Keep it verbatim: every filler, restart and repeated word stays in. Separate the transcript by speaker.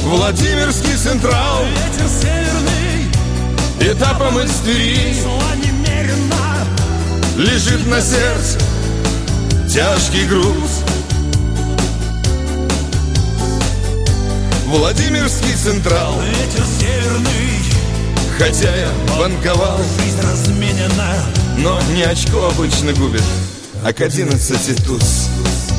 Speaker 1: Владимирский Централ,
Speaker 2: ветер северный,
Speaker 1: этапом из Твери
Speaker 2: зла немерено,
Speaker 1: лежит на сердце тяжкий груз. Владимирский Централ,
Speaker 2: ветер северный,
Speaker 1: хотя я банковал,
Speaker 2: жизнь разменена,
Speaker 1: но не очко обычно губит, а к одиннадцати туз.